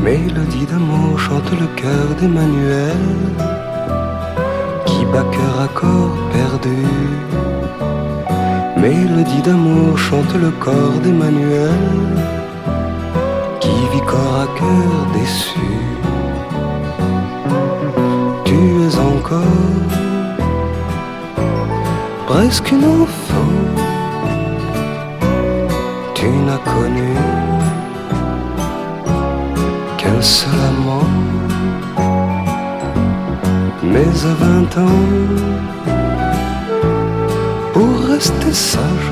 Mélodie d'amour chante le cœur d'Emmanuel, qui bat cœur à corps perdu. Mélodie d'amour chante le corps d'Emmanuel, qui vit corps à cœur déçu. Tu es encore presque une enfant, tu n'as connu qu'un seul amant. Mais à 20 ans, pour rester sage,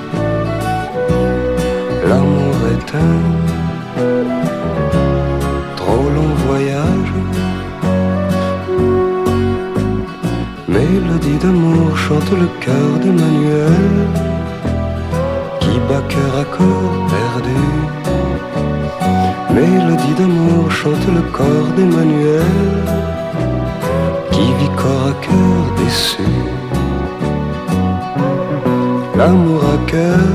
l'amour est un trop long voyage. Mélodie d'amour chante le cœur d'Emmanuel, qui bat cœur à corps perdu. Mélodie d'amour chante le corps d'Emmanuel, qui vit corps à cœur déçu. L'amour à cœur,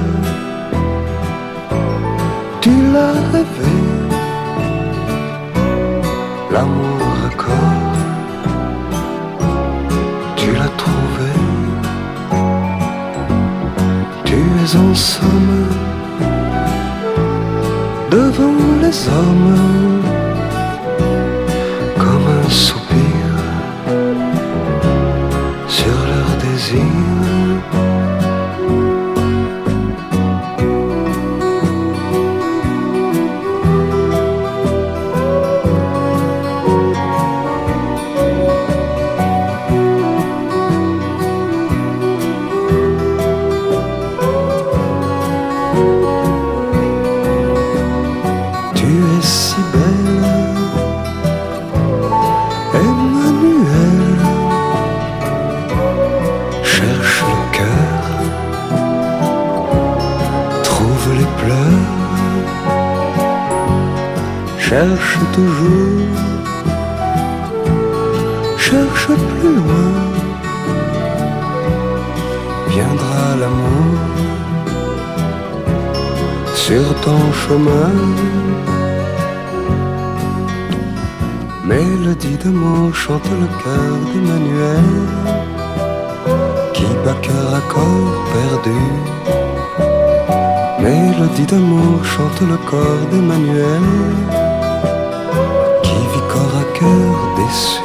tu l'as rêvé. L'amour à corps, tu l'as trouvé. Tu es en somme devant les hommes, comme un soupir sur leur désir. Cherche toujours, cherche plus loin, viendra l'amour sur ton chemin. Mélodie d'amour chante le cœur d'Emmanuel, qui bat cœur à corps perdu. Mélodie d'amour chante le corps d'Emmanuel, corps à cœur déçu.